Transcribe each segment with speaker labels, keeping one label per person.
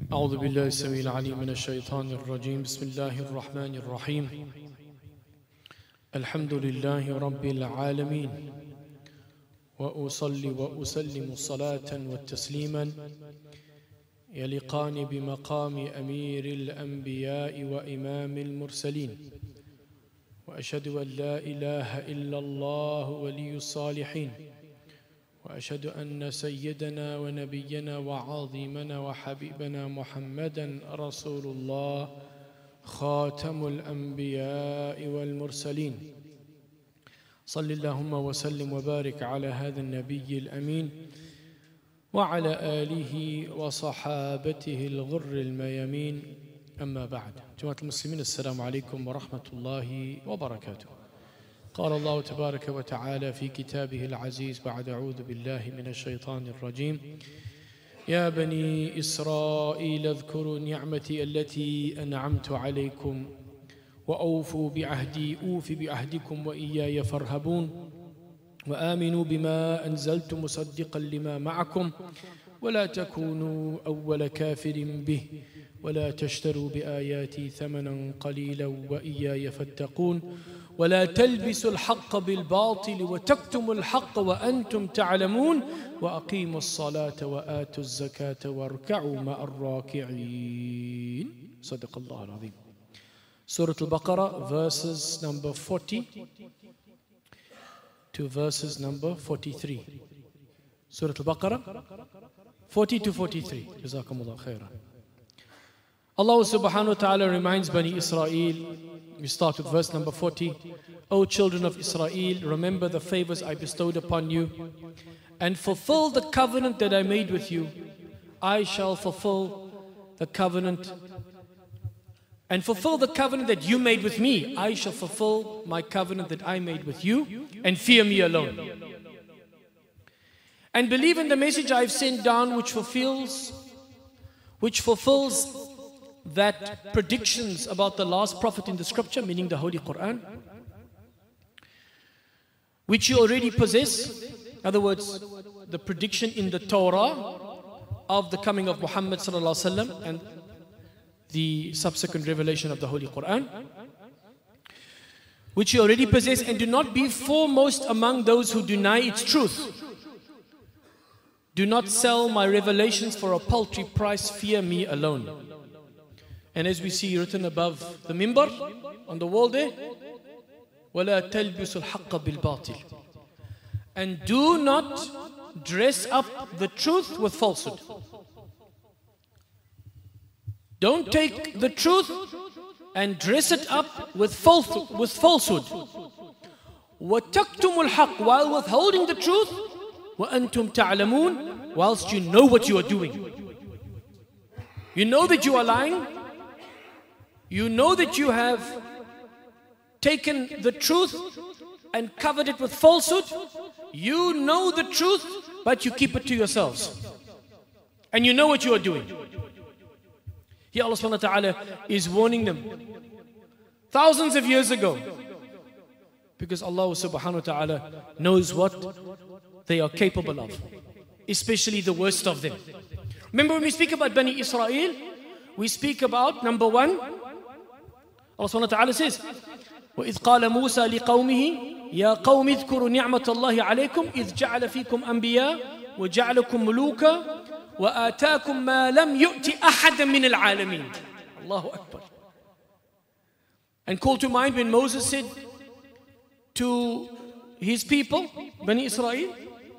Speaker 1: أعوذ بالله السميع العليم من الشيطان الرجيم بسم الله الرحمن الرحيم الحمد لله رب العالمين وأصلي وأسلم صلاة وتسليما يليقان بمقام أمير الأنبياء وإمام المرسلين وأشهد أن لا إله إلا الله ولي الصالحين وأشهد أن سيدنا ونبينا وعظيمنا وحبيبنا محمدا رسول الله خاتم الأنبياء والمرسلين صل اللهم وسلم وبارك على هذا النبي الأمين وعلى آله وصحابته الغر الميامين أما بعد جماعة المسلمين السلام عليكم ورحمة الله وبركاته. قال الله تبارك وتعالى في كتابه العزيز بعد أعوذ بالله من الشيطان الرجيم يا بني إسرائيل اذكروا نعمتي التي أنعمت عليكم وأوفوا بعهدي أوف بعهدكم وإياي فارهبون وآمنوا بما أنزلت مصدقا لما معكم ولا تكونوا أول كافر به ولا تشتروا بآياتي ثمنا قليلا وإياي فاتقون ولا تلبسوا الحق بالباطل وتكتموا الحق وأنتم تعلمون وأقيموا الصلاة وآتوا الزكاة واركعوا مع الراكعين. صدق الله العظيم. Surah Al-Baqarah verses number 40 to verses number 43. Surah Al-Baqarah 40 to 43. Jazakumullah khairan. Allah subhanahu wa ta'ala reminds Bani Israel, we start with verse number 40. O children of Israel, remember the favors I bestowed upon you and fulfill the covenant that I made with you. I shall fulfill the covenant and fulfill the covenant that you made with me. I shall fulfill my covenant that I made with you and fear me alone. And believe in the message I have sent down which fulfills that predictions about the last prophet in the scripture, meaning the Holy Quran, which you already possess. In other words, the prediction in the Torah of the coming of Muhammad sallallahu alaihi wasallam and the subsequent revelation of the Holy Quran, which you already possess, and do not be foremost among those who deny its truth. Do not sell my revelations for a paltry price, fear me alone. And as we see written above the mimbar, on the wall there, وَلَا تَلْبِسُ الْحَقَّ بِالْبَاطِلِ. And do not dress up the truth with falsehood. Don't take the truth and dress it up with falsehood. وَتَكْتُمُ الْحَقِّ, while withholding the truth, وَأَنْتُمْ تَعْلَمُونَ, whilst you know what you are doing. You know that you are lying. You know that you have taken the truth and covered it with falsehood. You know the truth, but you keep it to yourselves. And you know what you are doing. Here Allah subhanahu wa ta'ala is warning them thousands of years ago, because Allah subhanahu wa ta'ala knows what they are capable of, especially the worst of them. Remember, when we speak about Bani Israel, we speak about number one, Allah subhanahu wa ta'ala says, وَإِذْ قَالَ مُوسَى لِقَوْمِهِ يَا قَوْمِ اذْكُرُوا نِعْمَةَ اللَّهِ عَلَيْكُمْ إِذْ جَعَلَ فِيكُمْ أَنْبِيَاءَ وَجَعَلَكُمْ مُلُوكًا وَآتَاكُمْ مَا لَمْ يُؤْتِ أَحَدًا مِنَ الْعَالَمِينَ. Allahu Akbar. And call to mind when Moses said to his people, Bani Israel,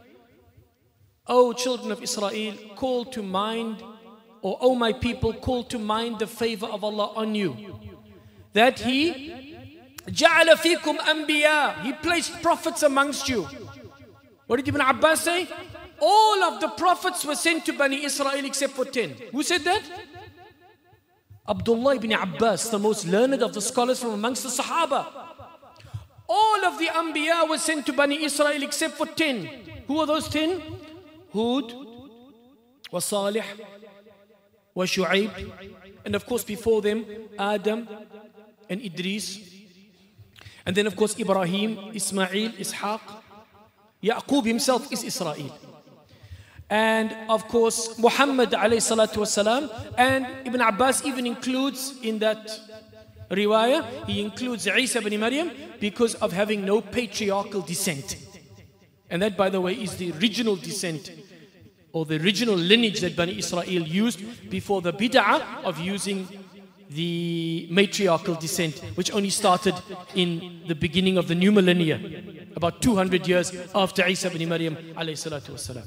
Speaker 1: O children of Israel, call to mind, or O my people, call to mind the favor of Allah on you, that He جَعَلَ فِيكُمْ أَنْبِيَاءَ, He placed prophets amongst you. What did Ibn Abbas say? All of the prophets were sent to Bani Israel except for 10. Who said that? Abdullah ibn Abbas, the most learned of the scholars from amongst the Sahaba. All of the Anbiya were sent to Bani Israel except for 10. Who are those 10? Hud, wa Salih, wa Shu'aib, and of course before them Adam and Idris, and then of course Ibrahim, Ismail, Ishaq. Yaqub himself is Israel. And of course, Muhammad alayhi salatu wasalam. And Ibn Abbas even includes in that riwayah, he includes Isa ibn Maryam because of having no patriarchal descent. And that, by the way, is the original descent or the original lineage that Bani Israel used before the bid'ah of using the matriarchal descent, which only started in the beginning of the new millennia, about 200 years after Isa ibn Maryam alayhi salatu wasalam.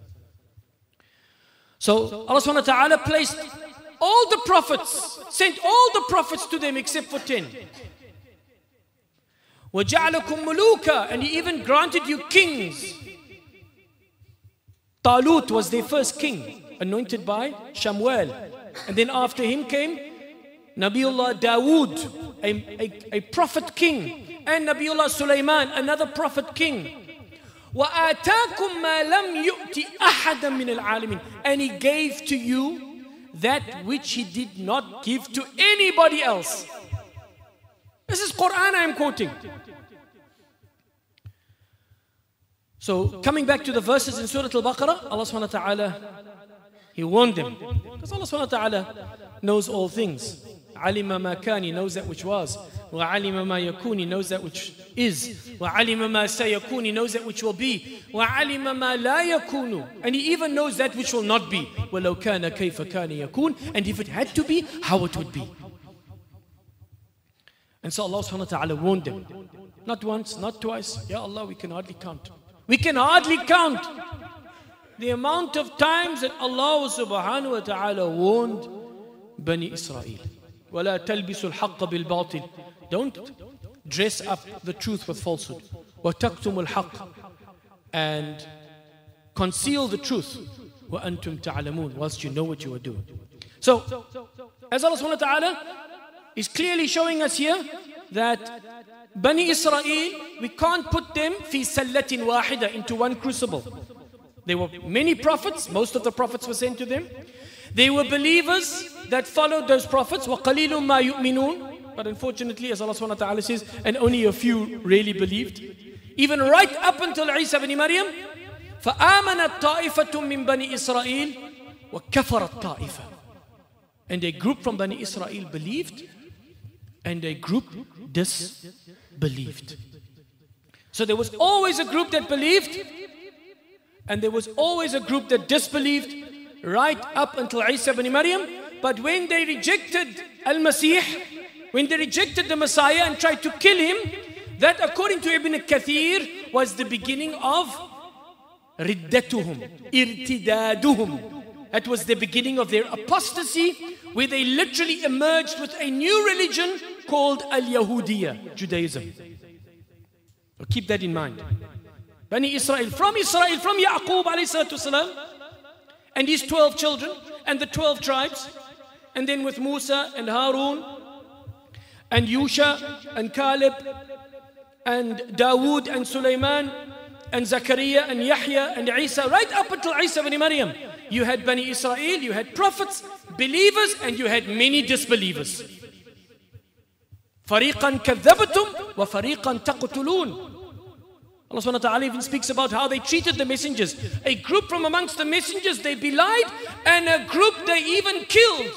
Speaker 1: So Allah subhanahu wa ta'ala placed all the prophets, sent all the prophets to them except for 10. وَجَعْلَكُمْ مُلُوكًا, and He even granted you kings. Talut was their first king, anointed by Shamuel. And then after him came Nabiullah Dawood, a prophet king. And Nabiullah Sulaiman, another prophet king. وَآتَاكُمْ مَا لَمْ يُؤْتِ أَحَدًا مِنَ الْعَالَمِينَ, and He gave to you that which He did not give to anybody else. This is Quran I am quoting. So coming back to the verses in Surah Al-Baqarah, Allah subhanahu wa ta'ala, He warned them. Because Allah subhanahu wa ta'ala knows all things. عَلِمَ مَا كَانِ, He knows that which was. وَعَلِمَ مَا يَكُونِ, He knows that which is. وَعَلِمَ مَا سَيَكُونِ, He knows that which will be. وَعَلِمَ مَا لَا يَكُونُ, and He even knows that which will not be. وَلَوْ كَانَ كَيْفَ كَانَ يَكُونُ, and if it had to be, how it would be. And so Allah subhanahu wa ta'ala warned them. Not once, not twice. Ya Allah, we can hardly count. We can hardly count the amount of times that Allah subhanahu wa ta'ala warned Bani Israel. وَلَا تَلْبِسُوا الْحَقَّ بِالْبَاطِلِ, don't dress up the truth with falsehood. وَتَكْتُمُوا الْحَقَّ, and conceal the truth. وَأَنْتُمْ تَعْلَمُونَ, whilst you know what you are doing. So, as Allah subhanahu wa ta'ala is clearly showing us here that Bani Israel, we can't put them fi sallatin wahida, into one crucible. There were many prophets, most of the prophets were sent to them. They were believers that followed those prophets. وَقَلِيلٌ مَا يُؤْمِنُونَ, but unfortunately, as Allah subhanahu wa ta'ala says, and only a few really believed. Even right up until Isa ibn Maryam, فَآمَنَتْ طَائِفَةٌ مِّن بَنِي إِسْرَائِيلَ وَكَفَرَتْ طَائِفَةٌ, and a group from Bani Israel believed, and a group disbelieved. So there was always a group that believed, and there was always a group that disbelieved, right up until Isa ibn Maryam. But when they rejected Al-Masih, when they rejected the Messiah and tried to kill him, that, according to Ibn Kathir, was the beginning of riddatuhum, irtidaduhum. That was the beginning of their apostasy, where they literally emerged with a new religion called Al-Yahudiyya, Judaism. So keep that in mind. Bani Israel, from Yaqub alayhi salatu wasalam, and his 12 children, and the 12 tribes, and then with Musa and Harun, and Yusha, and Caleb, and Dawood, and Sulaiman, and Zakaria, and Yahya, and Isa, right up until Isa ibn Maryam. You had Bani Israel, you had prophets, believers, and you had many disbelievers. فَرِيقًا كَذَّبْتُمْ وَفَرِيقًا تَقْتُلُونَ. Allah subhanahu wa ta'ala even speaks about how they treated the messengers. A group from amongst the messengers they belied, and a group they even killed.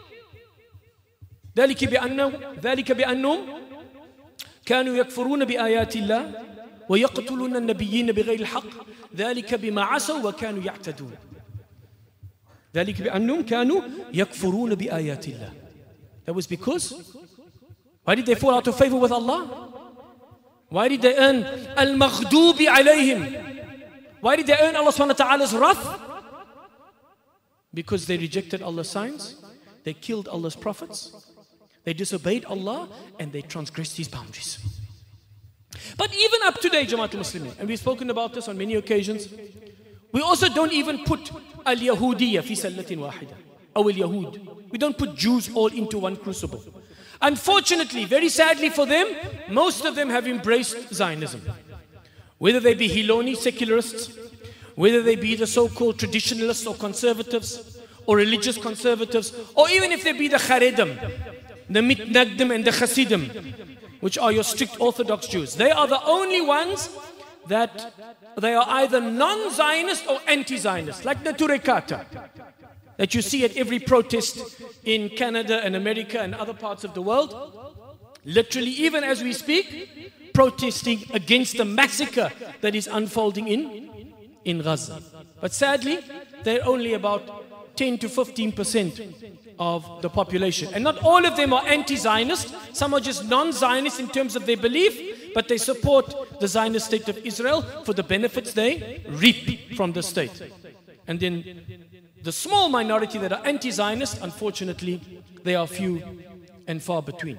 Speaker 1: ذلك بأنهم كانوا يكفرون بآيات الله ويقتلون النبيين بغير الحق ذلك بما عصوا وكانوا يعتدون. ذلك بأنهم كانوا يكفرون بآيات الله. That was because, why did they fall out of favor with Allah? Why did they earn al-maghdubi alayhim? Why did they earn Allah subhanahu wa ta'ala's wrath? Because they rejected Allah's signs, they killed Allah's prophets, they disobeyed Allah, and they transgressed His boundaries. But even up today, Jamaatul Muslimin, and we've spoken about this on many occasions, we also don't even put al-Yahudiyya fi sallatin wahida, or al-Yahud. We don't put Jews all into one crucible. Unfortunately, very sadly for them, most of them have embraced Zionism. Whether they be Hiloni secularists, whether they be the so-called traditionalists or conservatives, or religious conservatives, or even if they be the Haredim, the Mitnagdim and the Hasidim, which are your strict Orthodox Jews. They are the only ones that they are either non-Zionist or anti-Zionist, like the Turekata that you see at every protest in Canada and America and other parts of the world. Literally, even as we speak, protesting against the massacre that is unfolding in Gaza. But sadly, they're only about 10 to 15% of the population. And not all of them are anti-Zionist. Some are just non-Zionist in terms of their belief, but they support the Zionist state of Israel for the benefits they reap from the state. And then the small minority that are anti-Zionist, unfortunately, they are few and far between.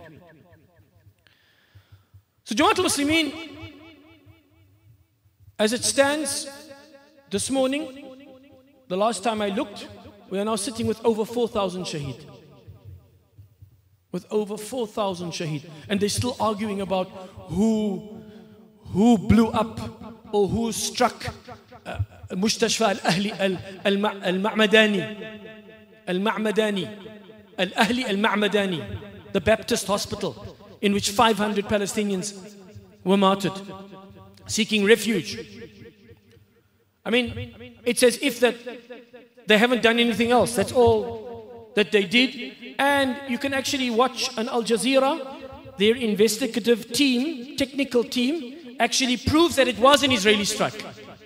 Speaker 1: So Jamaat al-Muslimin, as it stands this morning, the last time I looked, we are now sitting with over 4,000 shaheed. With over 4,000 shaheed. And they're still arguing about who blew up or who struck Mustashfa al-Ahli al-Ma'madani, the Baptist hospital, in which 500 Palestinians were martyred, seeking refuge. I mean, it's as if that they haven't done anything else. That's all that they did. And you can actually watch on Al Jazeera, their investigative team, technical team, actually proves that it was an Israeli strike.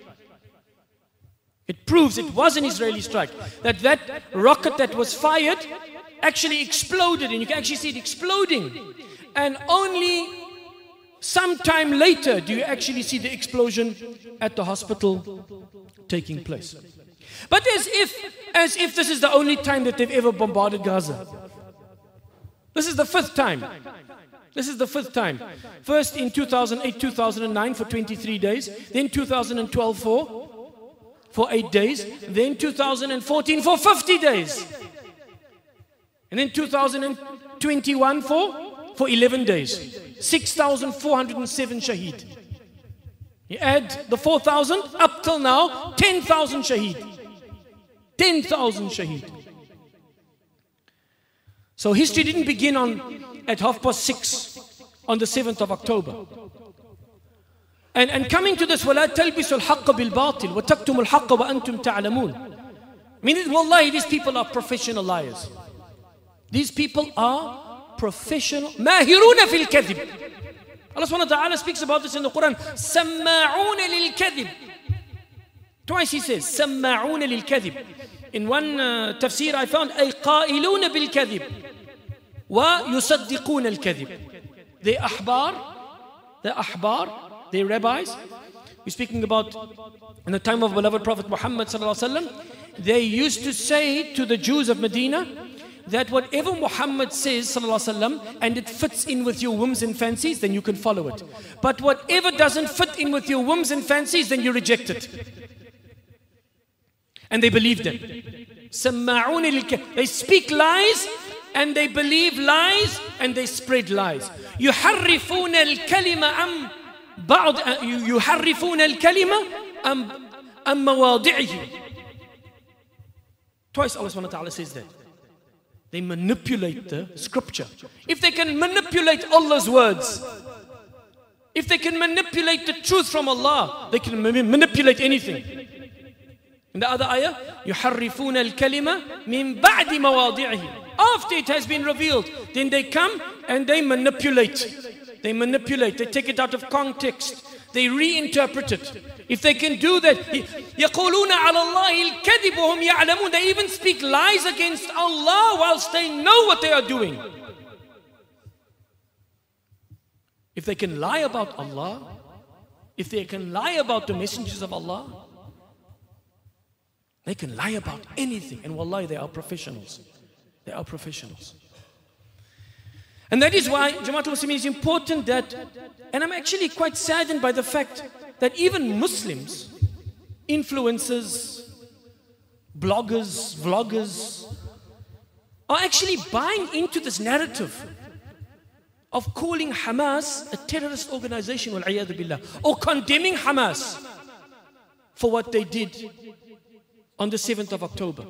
Speaker 1: It proves it was an Israeli strike. That rocket that was fired actually exploded, and you can actually see it exploding. And only sometime later do you actually see the explosion at the hospital taking place. But as if this is the only time that they've ever bombarded Gaza. This is the fifth time. This is the fifth time. First in 2008, 2009 for 23 days. Then 2012 for 8 days. Then 2014 for 50 days. And then 2021 for 11 days. 6,407 shaheed. You add the 4,000, up till now, 10,000 shaheed. 10,000 shaheed. So history didn't begin at 6:30 on the 7th of October. And coming to this, وَلَا تَلْبِسُوا الْحَقَّ بِالْبَاطِلِ وَتَكْتُمُوا الْحَقَّ وَأَنْتُمْ تَعْلَمُونَ. Meaning, wallahi, these people are professional liars. These people are professional. مَاهِرُونَ فِي الْكَذِبِ. Allah subhanahu wa ta'ala speaks about this in the Quran. سَمَّاعُونَ لِلْكَذِبِ. Twice he says, سَمَّاعُونَ لِلْكَذِبِ. In one tafsir I found, أي قائلون بالكذب ويصدقون الكذب. The ahbar, the rabbis, we're speaking about in the time of beloved Prophet Muhammad sallallahu alaihi wasallam, they used to say to the Jews of Medina that whatever Muhammad says sallallahu alaihi wasallam and it fits in with your whims and fancies, then you can follow it. But whatever doesn't fit in with your whims and fancies, then you reject it. And they believe them. They speak lies and they believe lies and they spread lies. يحرفون الكلمة عن مواضعه. Twice Allah subhanahu wa ta'ala says that. They manipulate the scripture. If they can manipulate Allah's words, if they can manipulate the truth from Allah, they can manipulate anything. In the other ayah, يُحَرِّفُونَ الْكَلِمَةِ مِنْ بَعْدِ مَوَاضِعِهِ. After it has been revealed, then they come and they manipulate. They manipulate, they take it out of context. They reinterpret it. If they can do that, يَقُولُونَ عَلَى اللَّهِ الْكَذِبُ وَهُمْ يَعْلَمُونَ. They even speak lies against Allah whilst they know what they are doing. If they can lie about Allah, if they can lie about the messengers of Allah, they can lie about anything. And wallahi, they are professionals. They are professionals. And that is why Jamaat al-Muslimin is important that, and I'm actually quite saddened by the fact that even Muslims, influencers, bloggers, vloggers, are actually buying into this narrative of calling Hamas a terrorist organization, wal-'iyadhu billah, or condemning Hamas for what they did on the 7th of October.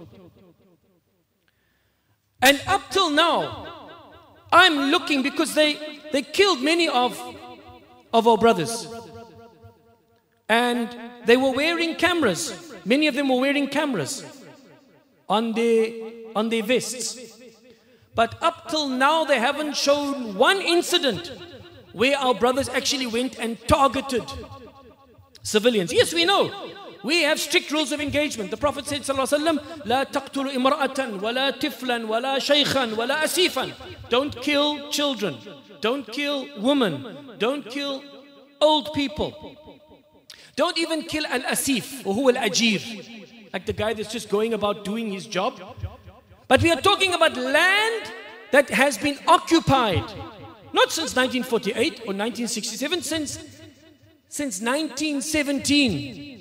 Speaker 1: And up till now, I'm looking, because they killed many of our brothers. And they were wearing cameras. Many of them were wearing cameras on their vests. But up till now, they haven't shown one incident where our brothers actually went and targeted civilians. Yes, we know. We have strict rules of engagement. The Prophet said, sallallahu alaihi wasallam, "La taqtulu imra'atan, wala tiflan, wala shaykhan, wala asifan." Don't kill children. Don't kill women. Don't kill old people. Don't even kill al-asif, or huwa al-ajir, like the guy that's just going about doing his job. But we are talking about land that has been occupied, not since 1948 or 1967, since 1917.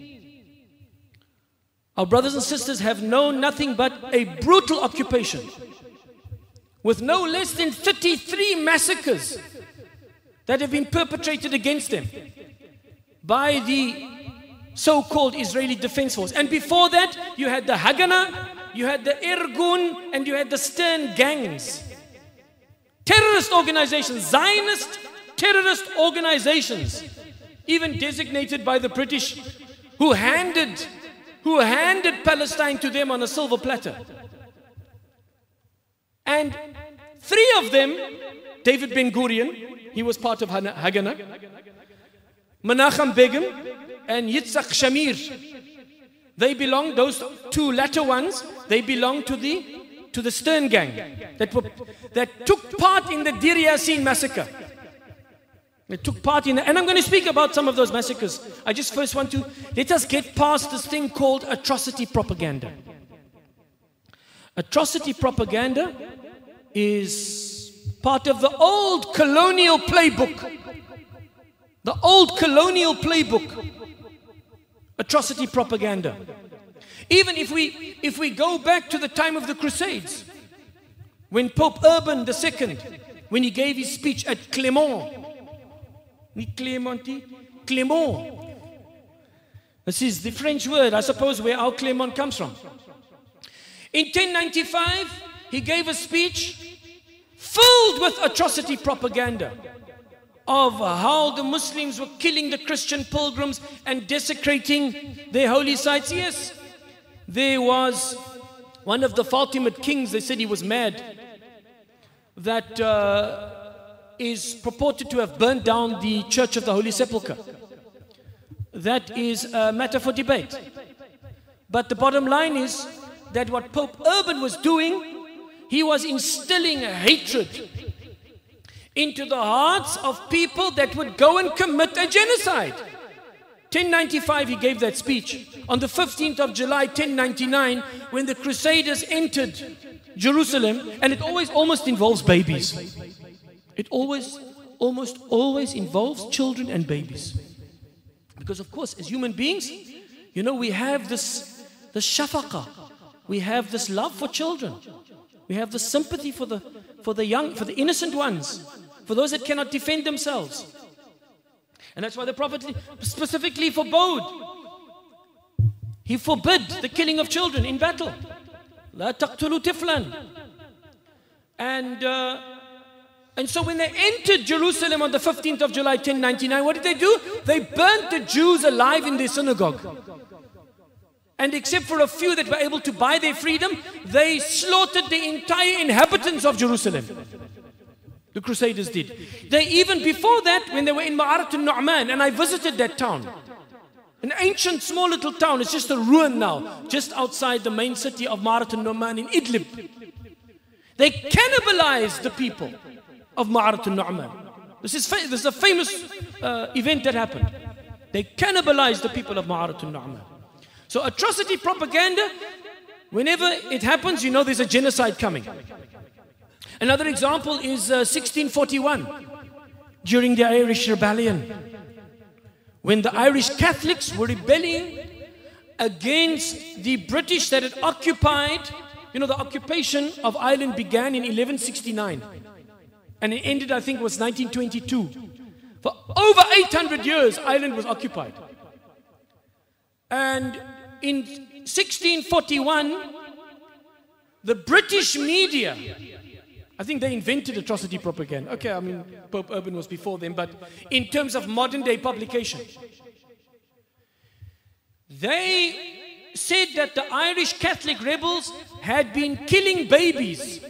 Speaker 1: Our brothers and sisters have known nothing but a brutal occupation, with no less than 33 massacres that have been perpetrated against them by the so-called Israeli Defense Force. And before that, you had the Haganah, you had the Irgun, and you had the Stern gangs. Terrorist organizations, Zionist terrorist organizations, even designated by the British, who handed Palestine to them on a silver platter. And three of them, David Ben-Gurion, he was part of Haganah, Menachem Begin, and Yitzhak Shamir. They belong, those two latter ones, they belong to the Stern gang that took part in the Deir Yassin massacre. They took part in, and I'm going to speak about some of those massacres. I just first want to, let us get past this thing called atrocity propaganda. Atrocity propaganda is part of the old colonial playbook. The old colonial playbook. Atrocity propaganda. Even if we go back to the time of the Crusades, when Pope Urban II, when he gave his speech at Clermont, this is the French word, I suppose, where our Clermont comes from. In 1095, he gave a speech filled with atrocity propaganda of how the Muslims were killing the Christian pilgrims and desecrating their holy sites. Yes, there was one of the Fatimid kings, they said he was mad, that is purported to have burned down the Church of the Holy Sepulchre. That is a matter for debate. But the bottom line is that what Pope Urban was doing, he was instilling a hatred into the hearts of people that would go and commit a genocide. 1095 he gave that speech. On the 15th of July 1099, when the Crusaders entered Jerusalem, and it almost involves babies. It almost always involves children and babies. Because of course, as human beings, you know, we have this shafaqah. We have this love for children. We have this sympathy for the young, for the innocent ones, for those that cannot defend themselves. And that's why the Prophet specifically forbade. He forbid the killing of children in battle. La taqtulu tiflan. And so when they entered Jerusalem on the 15th of July 1099, what did they do? They burnt the Jews alive in their synagogue. And except for a few that were able to buy their freedom, they slaughtered the entire inhabitants of Jerusalem. The Crusaders did. They even before that, when they were in Ma'arat al-Nu'man, and I visited that town, an ancient small little town, it's just a ruin now, just outside the main city of Ma'arat al-Nu'man in Idlib. They cannibalized the people of Ma'arat al-Nu'man. This is a famous event that happened. They cannibalized the people of Ma'arat al-Nu'man. So atrocity propaganda, whenever it happens, you know there's a genocide coming. Another example is 1641, during the Irish Rebellion, when the Irish Catholics were rebelling against the British that had occupied, you know, the occupation of Ireland began in 1169 and it ended, I think it was 1922. For over 800 years, Ireland was occupied. And in 1641, the British media, I think they invented atrocity propaganda. Okay, I mean, Pope Urban was before them, but in terms of modern day publication, They said that the Irish Catholic rebels had been killing babies.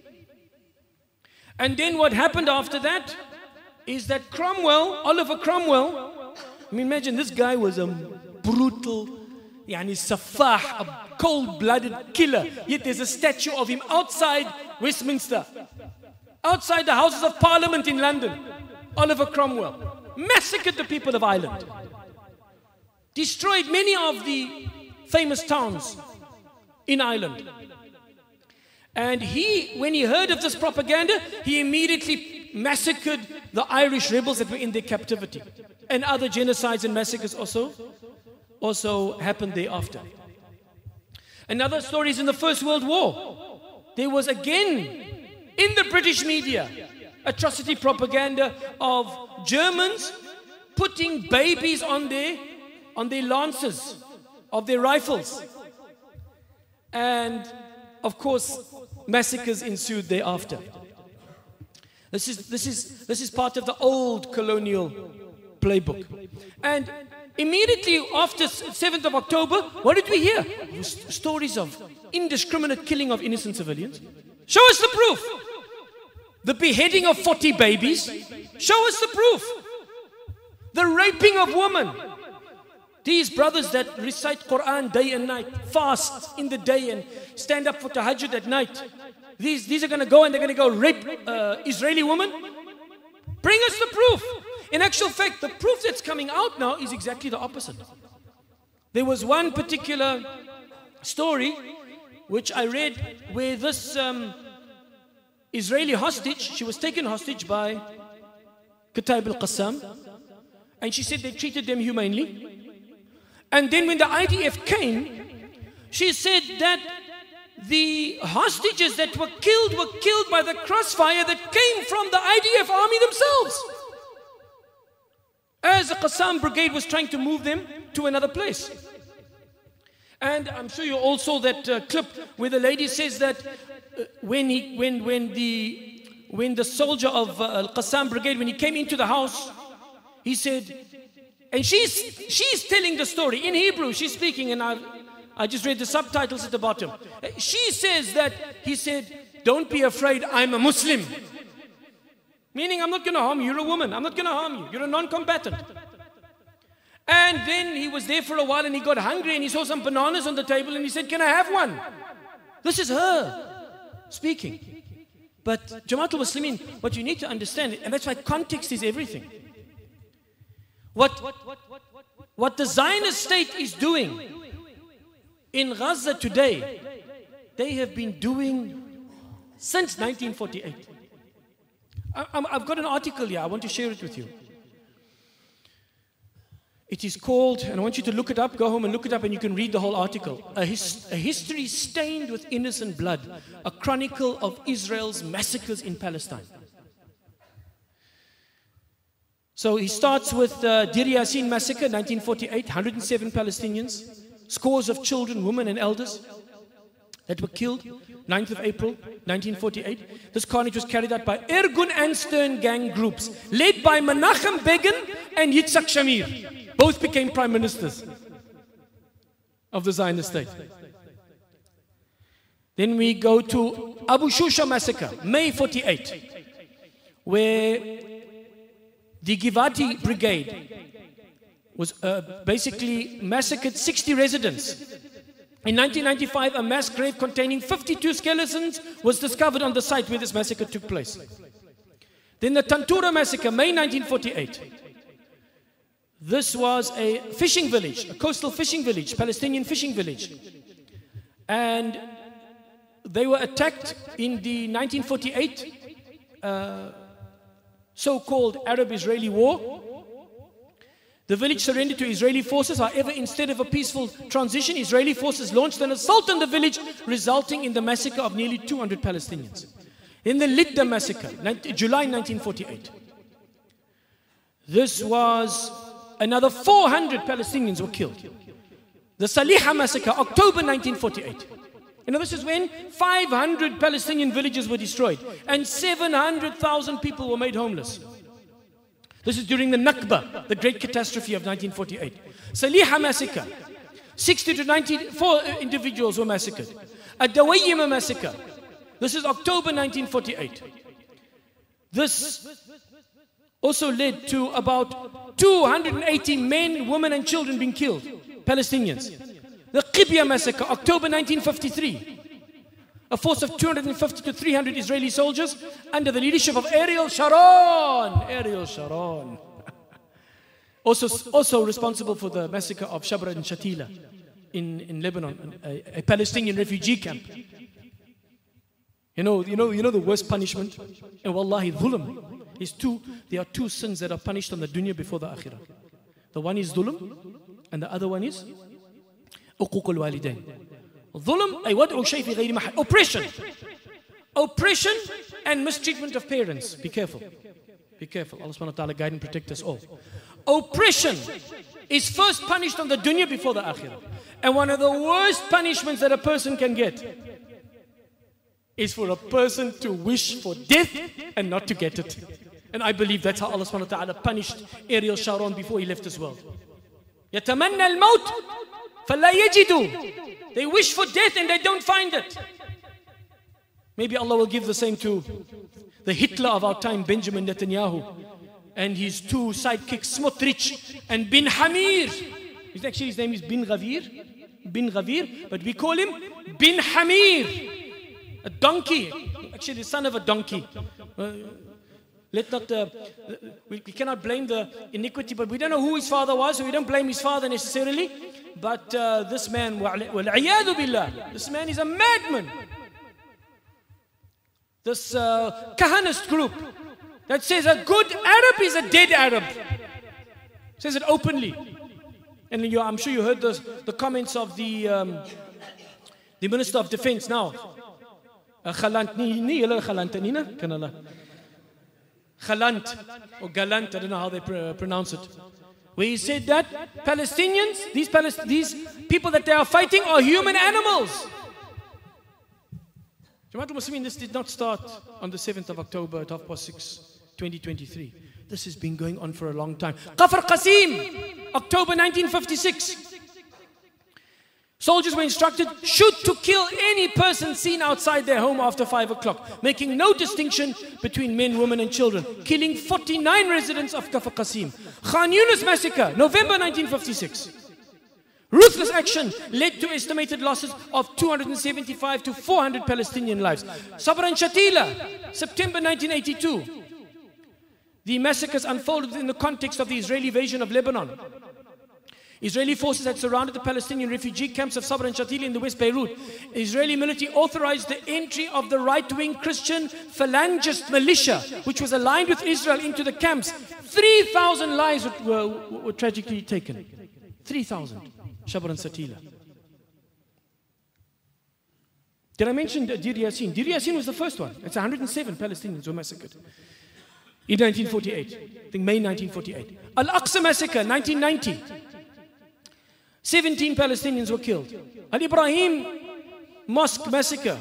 Speaker 1: And then what happened after that is that Cromwell, Oliver Cromwell, I mean, imagine this guy was a brutal, safah, a cold-blooded killer. Yet there's a statue of him outside Westminster, outside the Houses of Parliament in London. Oliver Cromwell massacred the people of Ireland, destroyed many of the famous towns in Ireland. And when he heard of this propaganda, he immediately massacred the Irish rebels that were in their captivity. And other genocides and massacres also happened thereafter. Another story is in the First World War. There was again, in the British media, atrocity propaganda of Germans putting babies on their lances of their rifles. And of course, massacres ensued thereafter. This is part of the old colonial playbook. And immediately after 7th of October, what did we hear? Stories of indiscriminate killing of innocent civilians. Show us the proof. The beheading of 40 babies. Show us the proof. The raping of women. These brothers that recite Quran day and night, fast in the day and stand up for tahajjud at night. These are going to go and they're going to go rape Israeli women. Bring us the proof. In actual fact, the proof that's coming out now is exactly the opposite. There was one particular story which I read where this Israeli hostage, she was taken hostage by Kataib al-Qassam, and she said they treated them humanely. And then when the IDF came, she said that the hostages that were killed by the crossfire that came from the IDF army themselves, as the Qassam brigade was trying to move them to another place. And I'm sure you all saw that clip where the lady says that when the soldier of Al-Qassam brigade, when he came into the house, he said, and she's telling the story in Hebrew, she's speaking, and I just read the subtitles at the bottom. She says that he said, don't be afraid, I'm a Muslim. Meaning, I'm not going to harm you, you're a woman, I'm not going to harm you, you're a non-combatant. And then he was there for a while and he got hungry and he saw some bananas on the table and he said, can I have one? This is her speaking. But Jamaatul Muslimin, what you need to understand, and that's why context is everything. What the Zionist state is doing in Gaza today, they have been doing since 1948. I've got an article here, I want to share it with you. It is called, and I want you to look it up, go home and look it up and you can read the whole article. A history stained with innocent blood, a chronicle of Israel's massacres in Palestine. So he starts with Deir Yassin massacre, 1948, 107 Palestinians, scores of children, women and elders that were killed, 9th of April, 1948. This carnage was carried out by Irgun and Stern gang groups, led by Menachem Begin and Yitzhak Shamir. Both became prime ministers of the Zionist state. Then we go to Abu Shusha massacre, May 48, where the Givati brigade was basically massacred 60 residents. In 1995, a mass grave containing 52 skeletons was discovered on the site where this massacre took place. Then the Tantura massacre, May 1948. This was a fishing village, a coastal fishing village, Palestinian fishing village. And they were attacked in the 1948 so-called Arab-Israeli war. The village surrendered to Israeli forces. However, instead of a peaceful transition, Israeli forces launched an assault on the village, resulting in the massacre of nearly 200 Palestinians. In the Lidda massacre, July 1948. This was another 400 Palestinians were killed. The Saliha massacre, October 1948. You know, this is when 500 Palestinian villages were destroyed and 700,000 people were made homeless. This is during the Nakba, the great catastrophe of 1948. Saliha massacre, 60 to 94 individuals were massacred. At Dawayima massacre, this is October 1948. This also led to about 280 men, women and children being killed, Palestinians. The Qibya massacre, October 1953. A force of 250 to 300 Israeli soldiers under the leadership of Ariel Sharon. Ariel Sharon. Also responsible for the massacre of Shabra and Shatila in Lebanon, a Palestinian refugee camp. You know the worst punishment? And wallahi, dhulm is there are two sins that are punished on the dunya before the akhirah. The one is dhulm, and the other one is uquq al-walidain. Dhulm, ay wad'u shay fi ghayri mahal. Oppression and mistreatment of parents. Be careful. Be careful. Allah subhanahu wa ta'ala guide and protect us all. Oppression is first punished on the dunya before the akhirah. And one of the worst punishments that a person can get is for a person to wish for death and not to get it. And I believe that's how Allah subhanahu wa ta'ala punished Ariel Sharon before he left this world. يَتَمَنَّى الْمَوْتِ فَلَا يَجِدُوا. They wish for death and they don't find it. Maybe Allah will give the same to the Hitler of our time, Benjamin Netanyahu, and his two sidekicks, Smotrich and Bin Hamir. Actually, his name is Bin Ghavir, but we call him Bin Hamir, a donkey, actually the son of a donkey. We cannot blame the iniquity, but we don't know who his father was, so we don't blame his father necessarily. But this man, wal-'iyadhu billah, this man is a madman. This Kahanist group that says a good Arab is a dead Arab. Says it openly. And I'm sure you heard the comments of the Minister of Defense now. Khalant or Galant, I don't know how they pronounce it. Where he said that Palestinians, these people that they are fighting are human animals. Jamaatul Muslimin, this did not start on the 7th of October at 6:30, 2023. This has been going on for a long time. Kafr Qasim, October 1956. Soldiers were instructed, shoot to kill any person seen outside their home after 5 o'clock, making no distinction between men, women and children, killing 49 residents of Kafr Qasim. Khan Yunis massacre, November 1956. Ruthless action led to estimated losses of 275 to 400 Palestinian lives. Sabra and Shatila, September 1982. The massacres unfolded in the context of the Israeli invasion of Lebanon. Israeli forces had surrounded the Palestinian refugee camps of Sabra and Shatila in the West Beirut. The Israeli military authorized the entry of the right-wing Christian Phalangist militia, which was aligned with Israel, into the camps. 3,000 lives were tragically taken. 3,000. Shabra and Shatila. Did I mention Dir Yassin? Dir Yassin was the first one. It's 107 Palestinians were massacred in 1948. I think May 1948. Al-Aqsa massacre, 1990. 17 Palestinians were killed. Al-Ibrahim Mosque massacre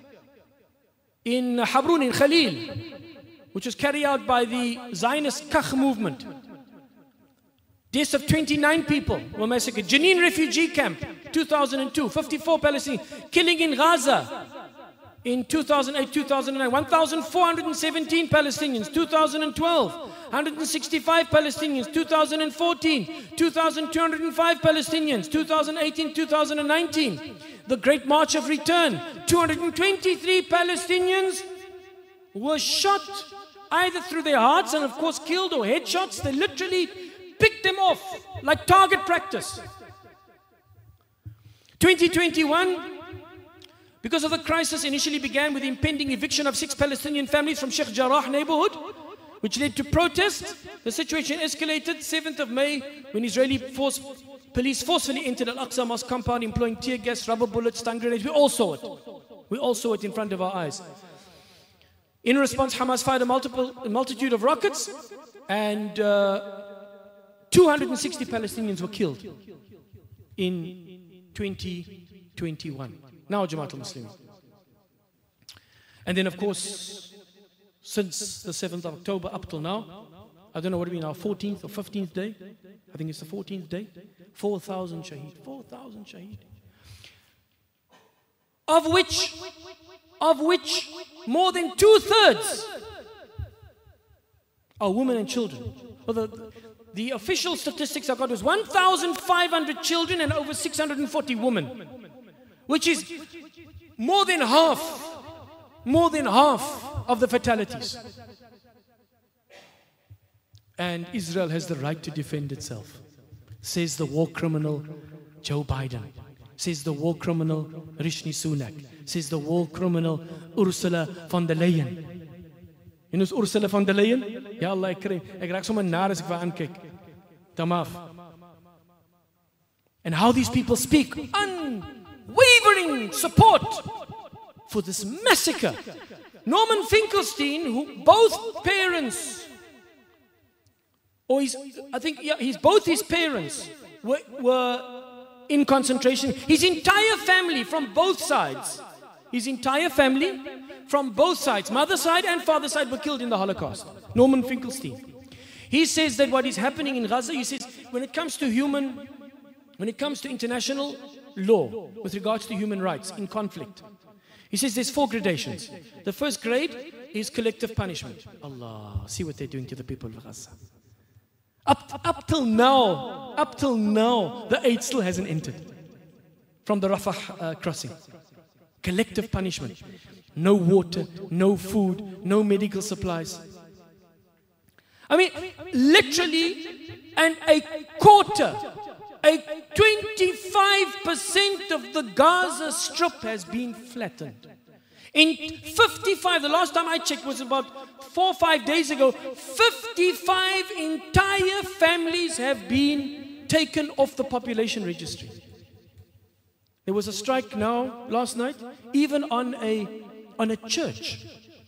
Speaker 1: in Habrun in Khalil, which was carried out by the Zionist Kach movement. Deaths of 29 people were massacred. Jenin refugee camp, 2002, 54 Palestinians. Killing in Gaza in 2008, 2009, 1,417 Palestinians, 2012, 165 Palestinians, 2014, 2,205 Palestinians, 2018, 2019. The Great March of Return, 223 Palestinians were shot either through their hearts and of course killed, or headshots. They literally picked them off like target practice. 2021, because of the crisis, initially began with the impending eviction of 6 Palestinian families from Sheikh Jarrah neighborhood, which led to protests. The situation escalated 7th of May when Israeli police forcefully entered Al-Aqsa Mosque compound, employing tear gas, rubber bullets, stun grenades. We all saw it. We all saw it in front of our eyes. In response, Hamas fired a multitude of rockets, and 260 Palestinians were killed in 2021. Now, Jamaatul Muslimin. And then, of course, since the 7th of October up till now, I don't know what it means, our 14th or 15th day. I think it's the 14th day. 4,000 shaheed. 4,000 shaheed. Of which more than 2/3 are women and children. Well, the official statistics I got was 1,500 children and over 640 women, which is more than half of the fatalities. And Israel has the right to defend itself, says the war criminal Joe Biden, says the war criminal Rishi Sunak, says the war criminal Ursula von der Leyen. You know Ursula von der Leyen? Ja Allah, ek raak sommer naar as ek vir aankyk. Tamaf. And how these people speak unwavering support for this massacre. Norman Finkelstein, who both parents, both his parents were in concentration. His entire family from both sides, mother side and father side, were killed in the Holocaust. Norman Finkelstein. He says that what is happening in Gaza, he says, when it comes to international law with regards to human rights in conflict, he says there's 4 gradations. The first grade is collective punishment. Allah, see what they're doing to the people of Gaza. Up till now, the aid still hasn't entered from the Rafah crossing. Collective punishment. No water, no food, no medical supplies. I mean, literally, and a 25% of the Gaza Strip has been flattened. In 55, the last time I checked was about 4 or 5 days ago, 55 entire families have been taken off the population registry. There was a strike last night, even on a church.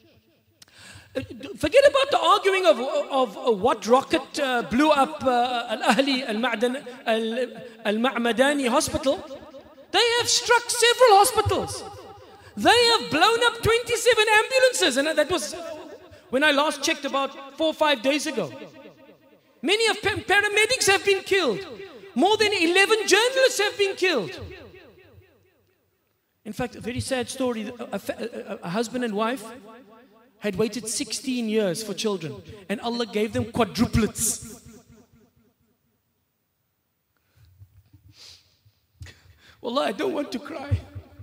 Speaker 1: Forget about the arguing of what rocket blew up Al-Ahli Al-Ma'madani hospital. They have struck several hospitals. They have blown up 27 ambulances, and that was when I last checked about 4 or 5 days ago. Many of paramedics have been killed. More than 11 journalists have been killed. In fact, a very sad story. A husband and wife had waited 16 years for children, and Allah gave them quadruplets. Wallah, I don't want to cry.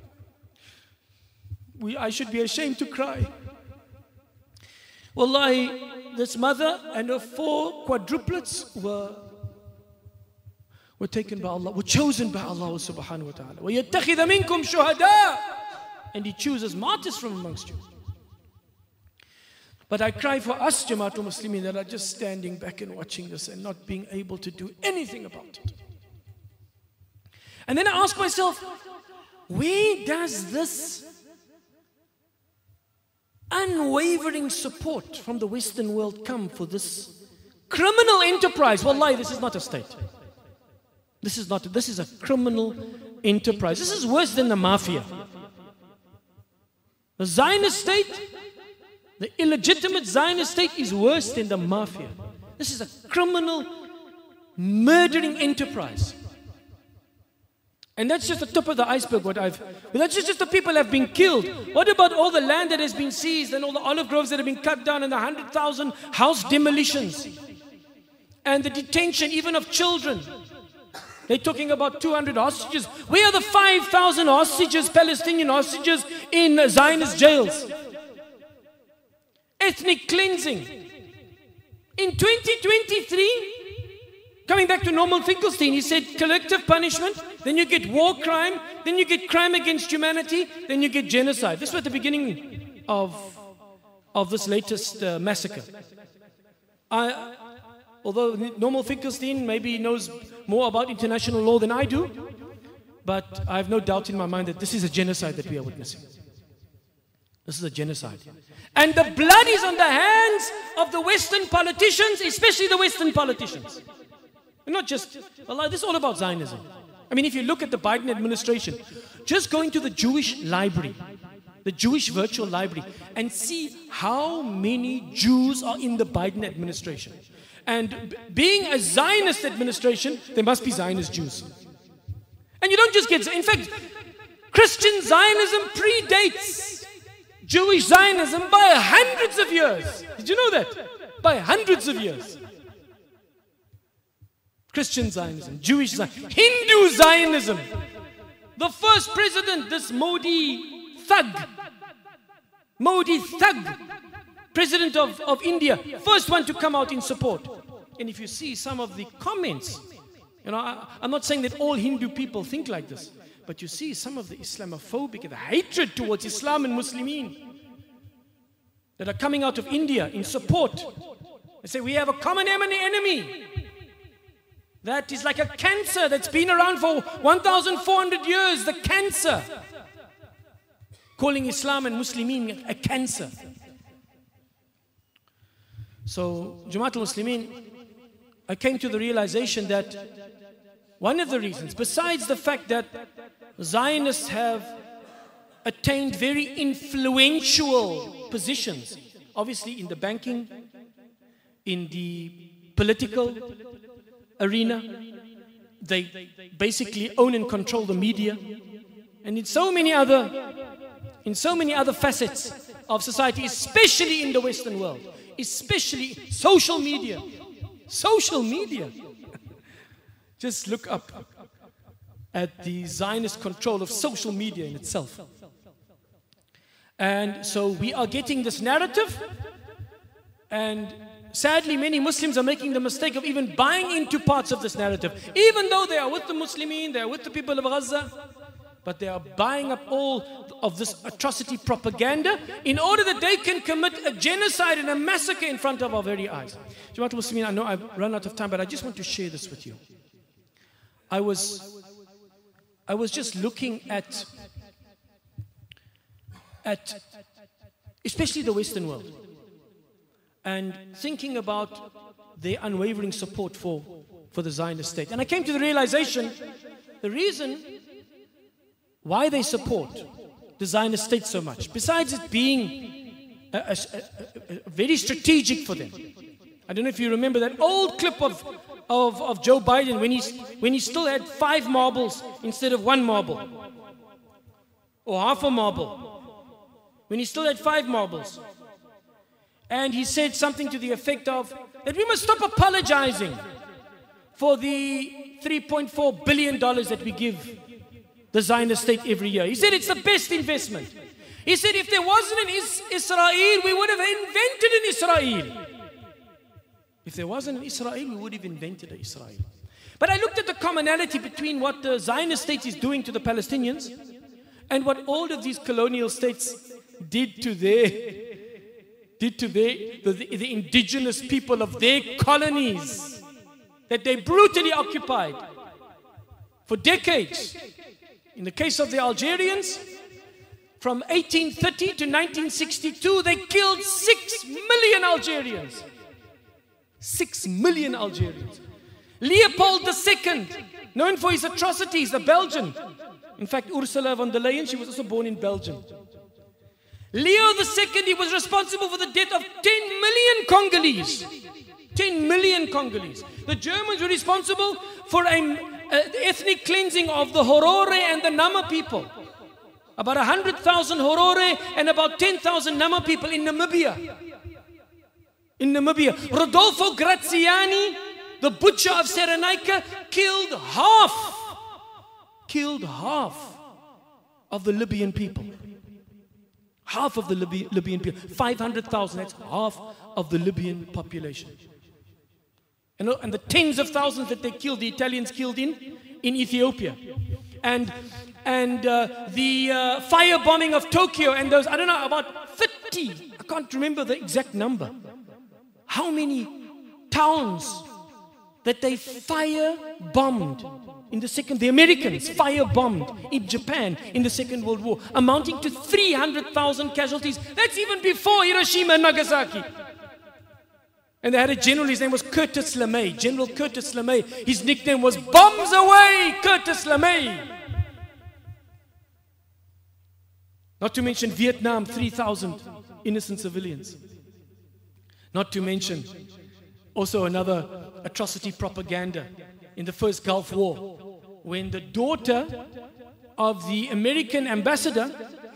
Speaker 1: I should be ashamed to cry. Wallahi, this mother and her 4 quadruplets were taken by Allah, were chosen by Allah subhanahu wa ta'ala. وَيَتَّخِذَ مِنْكُمْ شُهَدَاءَ. And He chooses martyrs from amongst you. But I cry for us, Jamaatul Muslimin, that are just standing back and watching this and not being able to do anything about it. And then I ask myself, where does this unwavering support from the Western world come for this criminal enterprise? Wallahi, this is not a state. This is a criminal enterprise. This is worse than the mafia. The Zionist state, the illegitimate Zionist state, is worse than the mafia. This is a criminal, murdering enterprise. And that's just the tip of the iceberg. That's just the people have been killed. What about all the land that has been seized and all the olive groves that have been cut down and the 100,000 house demolitions and the detention even of children? They're talking about 200 hostages. Where are the 5,000 hostages, Palestinian hostages in Zionist jails? Ethnic cleansing. In 2023, coming back to Norman Finkelstein, he said collective punishment, then you get war crime, then you get crime against humanity, then you get genocide. This was at the beginning of this latest massacre. Although Norman Finkelstein maybe knows more about international law than I do, but I have no doubt in my mind that this is a genocide that we are witnessing. This is a genocide. And the blood is on the hands of the Western politicians, especially the Western politicians. Not just, Allah, this is all about Zionism. I mean, if you look at the Biden administration, just go into the Jewish library, the Jewish virtual library, and see how many Jews are in the Biden administration. And being a Zionist administration, there must be Zionist Jews. And you don't just get, in fact, Christian Zionism predates Jewish Zionism by hundreds of years. Did you know that? By hundreds of years. Christian Zionism, Jewish Zionism, Hindu Zionism. The first president, this Modi thug, president of India, first one to come out in support. And if you see some of the comments, you know, I'm not saying that all Hindu people think like this, but you see some of the Islamophobic, the hatred towards Islam and Muslimin that are coming out of India in support. They say we have a common enemy that is like a cancer that's been around for 1,400 years, the cancer. Calling Islam and Muslimin a cancer. So, Jamaat al-Muslimin, I came to the realization that one of the reasons, besides the fact that Zionists have attained very influential positions, obviously in the banking, in the political arena, they basically own and control the media, and in so many other facets of society, especially in the Western world, especially social media. Social media. Just look up at the Zionist control of social media in itself. And so we are getting this narrative, and sadly many Muslims are making the mistake of even buying into parts of this narrative, even though they are with the Muslimin, they are with the people of Gaza, but they are buying up all of this atrocity propaganda in order that they can commit a genocide and a massacre in front of our very eyes. Jamaat al-Muslimin, I know I've run out of time, but I just want to share this with you. I was just looking at especially the Western world, and thinking about their unwavering support for the Zionist state. And I came to the realization, the reason why they support the Zionist state so much, besides it being very strategic for them. I don't know if you remember that old clip of Joe Biden when he still had 5 marbles instead of 1 marble, or half a marble, when he still had 5 marbles. And he said something to the effect of that we must stop apologizing for the $3.4 billion that we give the Zionist state every year. He said it's the best investment. He said if there wasn't an Israel, we would have invented an Israel. If there wasn't an Israel, we would have invented an Israel. But I looked at the commonality between what the Zionist state is doing to the Palestinians and what all of these colonial states did to the indigenous people of their colonies that they brutally occupied for decades. In the case of the Algerians, from 1830 to 1962, they killed 6 million Algerians. 6 million Algerians. Leopold II, known for his atrocities, the Belgian. In fact, Ursula von der Leyen, she was also born in Belgium. Leo II, he was responsible for the death of 10 million Congolese. 10 million Congolese. The Germans were responsible for the ethnic cleansing of the Horore and the Nama people. About 100,000 Horore and about 10,000 Nama people in Namibia. In Namibia. Rodolfo Graziani, the butcher of Cyrenaica, killed half of the Libyan people. Half of the Libyan people. 500,000, that's half of the Libyan population. And the tens of thousands that they killed, the Italians killed in Ethiopia. And the firebombing of Tokyo, and those, I don't know, about 50, I can't remember the exact number. How many towns that they fire-bombed in the Americans fire-bombed in Japan in the Second World War, amounting to 300,000 casualties. That's even before Hiroshima and Nagasaki. And they had a general, his name was Curtis LeMay, General Curtis LeMay. His nickname was Bombs Away, Curtis LeMay. Not to mention Vietnam, 3,000 innocent civilians. Not to mention Also another atrocity propaganda in the first Gulf War, when the daughter of the American ambassador,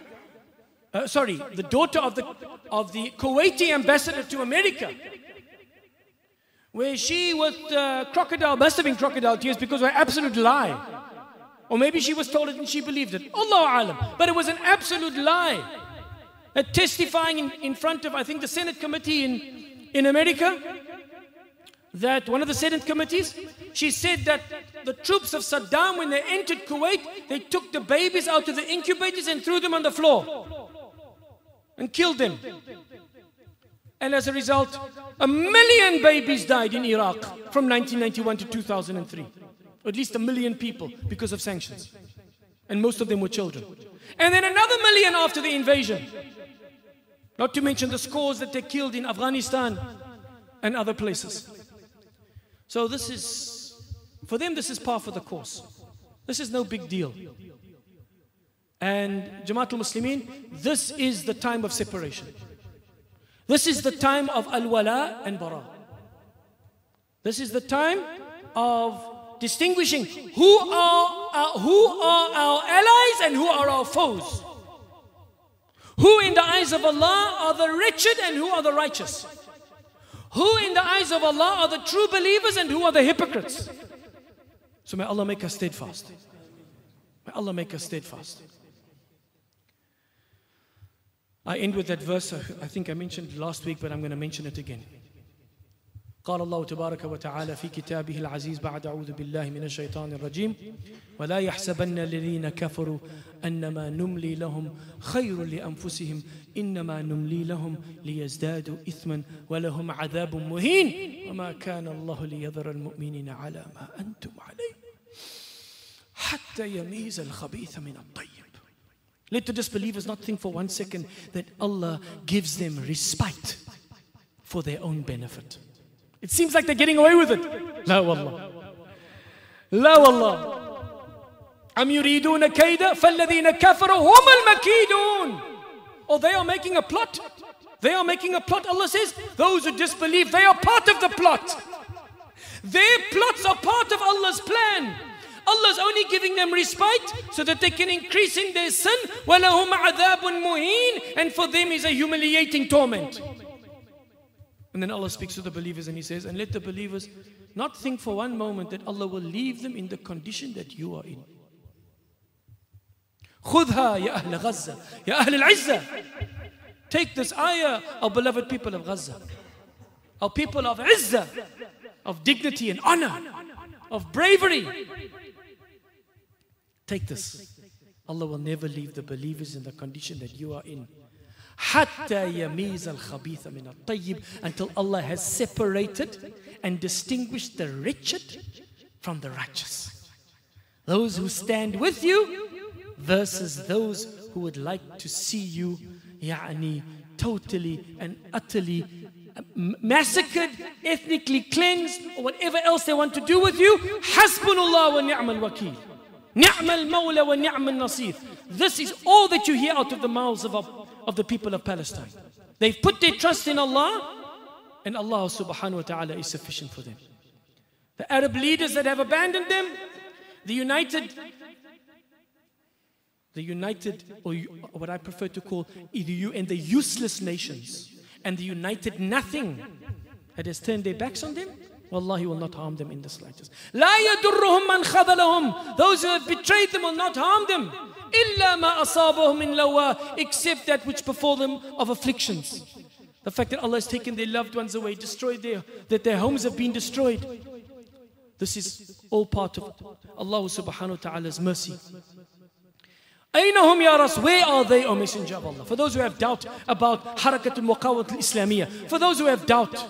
Speaker 1: the daughter of the Kuwaiti ambassador to America, where she was must have been crocodile tears because of an absolute lie. Or maybe she was told it and she believed it. Allahu alam. But it was an absolute lie. Testifying in front of, I think, the Senate committee in America, that one of the Senate committees, she said that the troops of Saddam, when they entered Kuwait, they took the babies out of the incubators and threw them on the floor and killed them. And as a result, 1 million babies died in Iraq from 1991 to 2003. At least 1 million people because of sanctions. And most of them were children. And then another 1 million after the invasion. Not to mention the scores that they killed in Afghanistan and other places. So this is, for them, this is par for the course. This is no big deal. And Jamaatul Muslimin, this is the time of separation. This is the time of al-wala and bara. This is the time of distinguishing who are our allies and who are our foes. Who in the eyes of Allah are the wretched and who are the righteous. Who in the eyes of Allah are the true believers and who are the hypocrites. So may Allah make us steadfast. May Allah make us steadfast. I end with that verse. I think I mentioned last week, but I'm going to mention it again. قال الله تبارك وتعالى في كتابه العزيز بعد أعوذ بالله من الشيطان الرجيم ولا يحسبن الذين كفروا أنما نملي لهم خير لأنفسهم إنما نملي لهم ليزدادوا إثما ولهم عذاب مهين وما كان الله ليذر المؤمنين على ما أنتم عليه حتى يميز الخبيث من الطيب. Let the disbelievers not think for 1 second that Allah gives them respite for their own benefit. It seems like they're getting away with it. لا والله. لا والله. أم يريدون كيدا فالذين كفروا هم المكيدون. Oh, they are making a plot. They are making a plot. Allah says, those who disbelieve, they are part of the plot. Their plots are part of Allah's plan. Allah's only giving them respite so that they can increase in their sin. وَلَهُمْ عَذَابٌ مُهِينٌ. And for them is a humiliating torment. And then Allah speaks to the believers and He says, and let the believers not think for one moment that Allah will leave them in the condition that you are in. خُذْهَا يَا أَهْلَ غَزَّةِ يَا أَهْلَ الْعِزَّةِ. Take this ayah, our beloved people of Gaza, our people of izzah, of dignity and honor, of bravery. Take this. Allah will never leave the believers in the condition that you are in. حَتَّى يَمِيزَ الْخَبِيثَ مِنَ الطَّيِّبِ. Until Allah has separated and distinguished the wretched from the righteous. Those who stand with you versus those who would like to see you totally and utterly massacred, ethnically cleansed, or whatever else they want to do with you. Hasbunallah wa ni'mal wakeel. Ni'mal mawla wa ni'mal nasir. This is all that you hear out of the mouths of the people of Palestine. They've put their trust in Allah, and Allah subhanahu wa ta'ala is sufficient for them. The Arab leaders that have abandoned them, the united, or what I prefer to call either you and the useless nations, and the united nothing that has turned their backs on them, Wallahi will not harm them in the slightest. لا يضرهم من خذلهم. Those who have betrayed them will not harm them. إلا ما أصابهم من لواء. Except that which befall them of afflictions. The fact that Allah has taken their loved ones away, destroyed that their homes have been destroyed. This is all part of Allah subhanahu wa ta'ala's mercy. أينهم يا رسول. Where are they, O Messenger of Allah? For those who have doubt about Harakat al-Muqawat al-Islamiyah, for those who have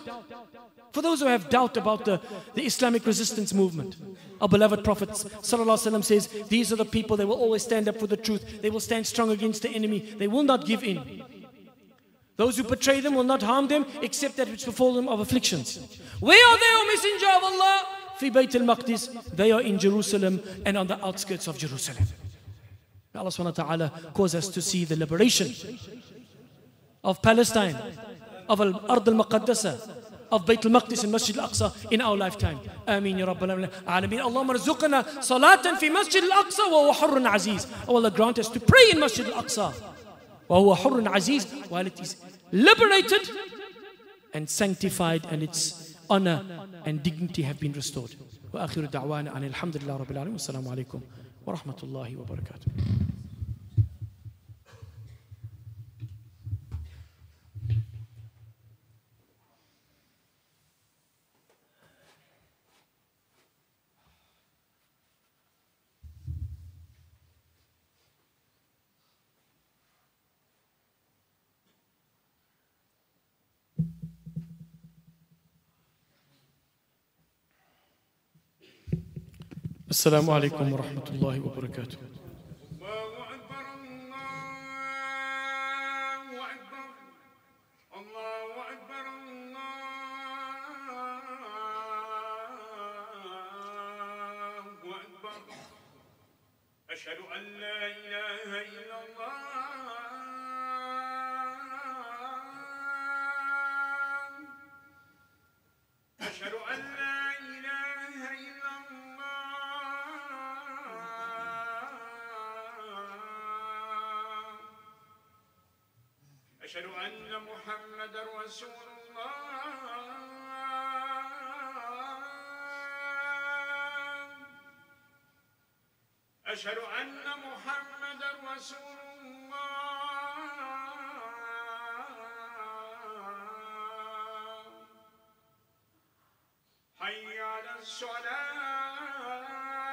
Speaker 1: doubt about the Islamic resistance movement, our beloved Prophet ﷺ says, these are the people that will always stand up for the truth. They will stand strong against the enemy. They will not give in. Those who betray them will not harm them except that which befall them of afflictions. Where are they, O Messenger of Allah? Fi Bayt al-Maqdis. They are in Jerusalem and on the outskirts of Jerusalem. May Allah subhanahu wa ta'ala cause us to see the liberation of Palestine, of Al-Ard al-Muqaddasa, of Bayt al-Maqdis and Masjid al-Aqsa in our lifetime. Ameen ya Rabbal Alameen. Allahumma rzuqna salatan fi Masjid al-Aqsa wa huwa hurrun aziz. Oh Allah, grant us to pray in Masjid al-Aqsa wa huwa hurrun aziz, while it is liberated and sanctified and its honor and dignity have been restored. Wa akhiru da'wana an alhamdulillah rabbil alamin. Assalamu alaikum wa rahmatullahi wa barakatuh. السلام عليكم ورحمة الله وبركاته.
Speaker 2: الله أكبر الله أكبر الله أكبر الله أكبر أشهد أن لا إله إلا الله أشهد أن لا إله إلا أشهد أن محمدًا رسول الله أشهد أن محمدًا رسول الله حي على الصلاة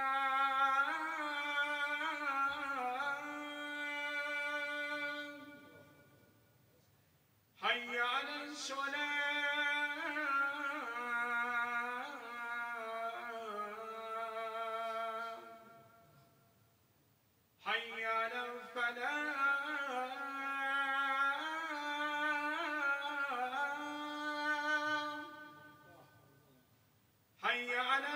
Speaker 2: حي على الصلاة حي على الفلاح حي على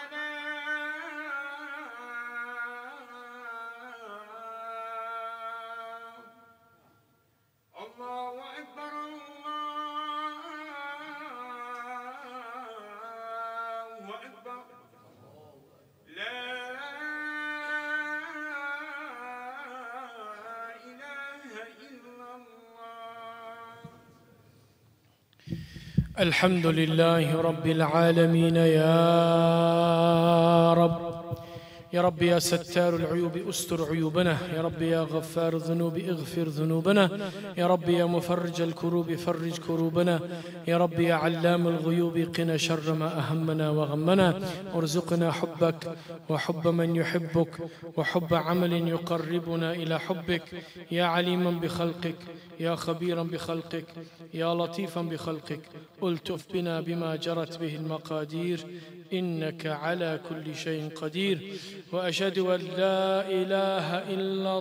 Speaker 2: الفلاح الله أكبر الله أكبر لا إله إلا الله.
Speaker 1: الحمد لله رب العالمين. يا رب يا رب يا ستار العيوب استر عيوبنا، يا رب يا غفار الذنوب اغفر ذنوبنا، يا رب يا مفرج الكروب فرج كروبنا، يا رب يا علام الغيوب قنا شر ما أهمنا وغمنا، وارزقنا حبك وحب من يحبك وحب عمل يقربنا إلى حبك، يا عليما بخلقك يا خبيرا بخلقك يا لطيفا بخلقك، ألتف بنا بما جرت به المقادير إنك على كل شيء قدير. وأشهد أن لا إله إلا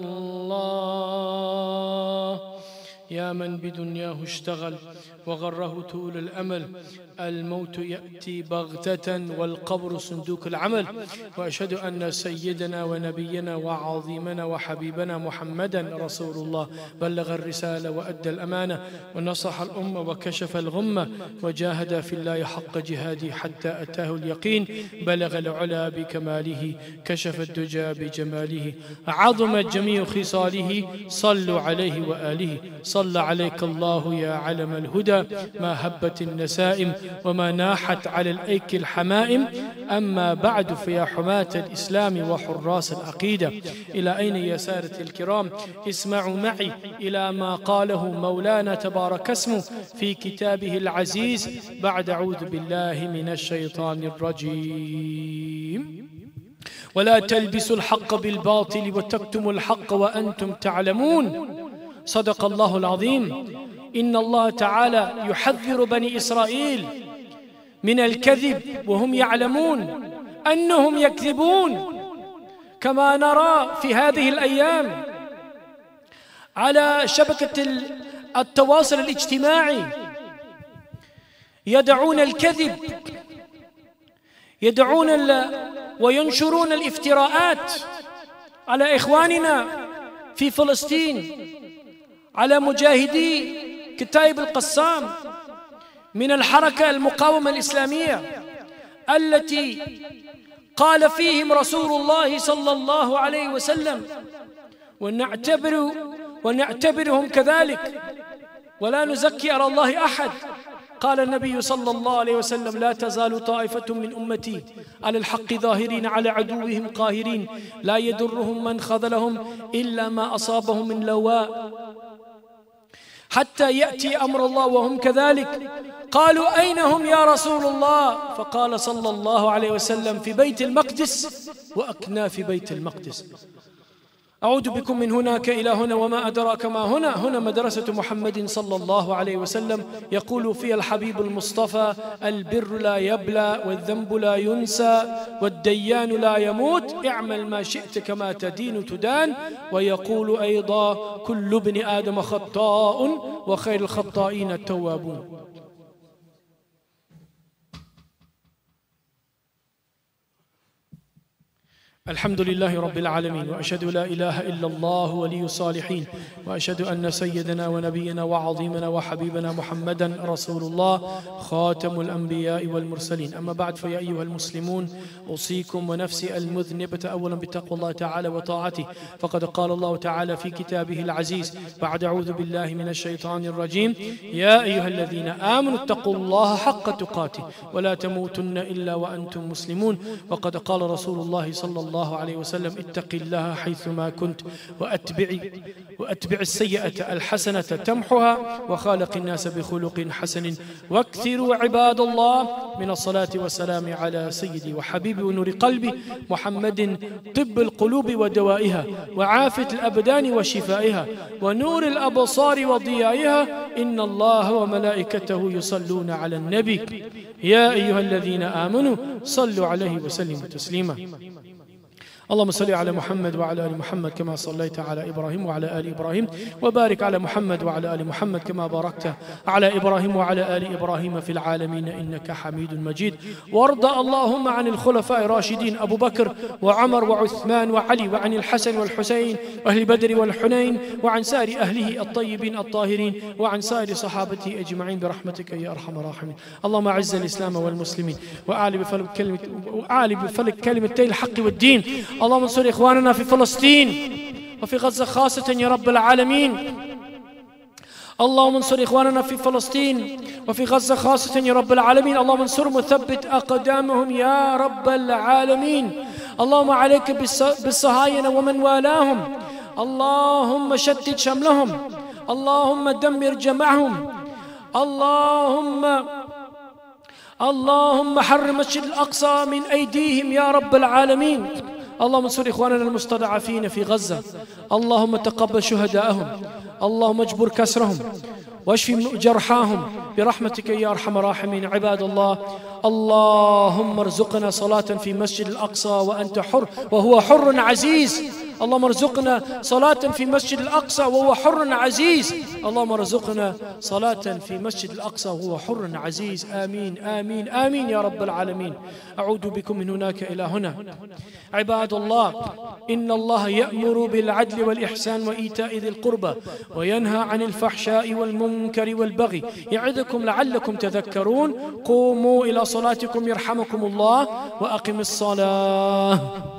Speaker 1: الله يا من بدنياه اشتغل وغره طول الأمل، الموت يأتي بغتة والقبر صندوق العمل. وأشهد أن سيدنا ونبينا وعظيمنا وحبيبنا محمدا رسول الله بلغ الرسالة وأدى الأمانة ونصح الأمة وكشف الغمة وجاهد في الله حق جهاده حتى أتاه اليقين، بلغ العلا بكماله كشف الدجى بجماله، عظمت جميع خصاله، صلوا عليه وآله. صلى عليك الله يا علم الهدى، ما هبت النسائم وما ناحت على الأيك الحمائم. أما بعد، فيا حماة الإسلام وحراس العقيدة، إلى أين يا سادة الكرام؟ اسمعوا معي إلى ما قاله مولانا تبارك اسمه في كتابه العزيز بعد أعوذ بالله من الشيطان الرجيم: ولا تلبسوا الحق بالباطل وتكتموا الحق وأنتم تعلمون. صدق الله العظيم. إن الله تعالى يحذر بني إسرائيل من الكذب وهم يعلمون أنهم يكذبون، كما نرى في هذه الأيام على شبكة التواصل الاجتماعي يدعون الكذب، يدعون وينشرون الافتراءات على إخواننا في فلسطين، على مجاهدي كتائب القسام، من الحركة المقاومة الإسلامية التي قال فيهم رسول الله صلى الله عليه وسلم، ونعتبرهم كذلك ولا نزكي على الله أحد. قال النبي صلى الله عليه وسلم: لا تزال طائفة من أمتي على الحق ظاهرين على عدوهم قاهرين، لا يضرهم من خذلهم إلا ما أصابهم من لواء حتى يأتي أمر الله وهم كذلك. قالوا: أين هم يا رسول الله؟ فقال صلى الله عليه وسلم: في بيت المقدس وأكناف بيت المقدس. أعود بكم من هناك إلى هنا وما أدراك ما هنا. هنا مدرسة محمد صلى الله عليه وسلم، يقول فيها الحبيب المصطفى: البر لا يبلى والذنب لا ينسى والديان لا يموت، اعمل ما شئت كما تدين تدان. ويقول أيضا: كل ابن آدم خطاء وخير الخطائين التوابون. الحمد لله رب العالمين، وأشهد لا إله إلا الله ولي الصالحين، وأشهد أن سيدنا ونبينا وعظيمنا وحبيبنا محمدا رسول الله خاتم الأنبياء والمرسلين. أما بعد، فيا أيها المسلمون، أوصيكم ونفسي المذنبة أولا بتقوى الله تعالى وطاعته، فقد قال الله تعالى في كتابه العزيز بعد: أعوذ بالله من الشيطان الرجيم: يا أيها الذين آمنوا اتقوا الله حق تقاته ولا تموتن إلا وأنتم مسلمون. وقد قال رسول الله صلى الله عليه وسلم: اتق الله حيثما كنت وأتبع السيئة الحسنة تمحها وخالق الناس بخلق حسن. واكثروا عباد الله من الصلاة والسلام على سيدي وحبيبي ونور قلبي محمد، طب القلوب ودوائها وعافية الأبدان وشفائها ونور الأبصار وضيائها. إن الله وملائكته يصلون على النبي يا أيها الذين آمنوا صلوا عليه وسلموا تسليما. اللهم صل على محمد وعلى آل محمد كما صليت على إبراهيم وعلى آل إبراهيم، وبارك على محمد وعلى آل محمد كما باركت على إبراهيم وعلى آل إبراهيم في العالمين إنك حميد مجيد. وارض اللهم عن الخلفاء الراشدين أبو بكر وعمر وعثمان وعلي، وعن الحسن والحسين وأهل بدر والحنين، وعن سائر أهله الطيبين الطاهرين، وعن سائر صحابته أجمعين برحمتك يا أرحم الراحمين. اللهم أعز الإسلام والمسلمين وأعلي بفلك كلمتي الحق والدين. اللهم انصر إخواننا في فلسطين وفي غزة خاصة يا رب العالمين. اللهم انصر إخواننا في فلسطين وفي غزة خاصة يا رب العالمين. اللهم انصرهم وثبت أقدامهم يا رب العالمين. اللهم عليك بالصهاينة ومن والاهم. اللهم شتت شملهم. اللهم دمر جمعهم. اللهم حرم المسجد الأقصى من أيديهم يا رب العالمين. اللهم انصر إخواننا المستضعفين في غزة. اللهم تقبل شهداءهم. اللهم اجبر كسرهم واشف جرحاهم برحمتك يا أرحم الراحمين. عباد الله، اللهم ارزقنا صلاة في مسجد الأقصى وأنت حر وهو حر عزيز. اللهم ارزقنا صلاة في مسجد الأقصى وهو حر عزيز. اللهم ارزقنا صلاة في مسجد الأقصى وهو حر عزيز. آمين آمين آمين يا رب العالمين. أعود بكم من هناك إلى هنا. عباد الله، إن الله يأمر بالعدل والإحسان وإيتاء ذي القربى وينهى عن الفحشاء والمنكر والبغي يعظكم لعلكم تذكرون. قوموا إلى صلاتكم يرحمكم الله وأقم الصلاة.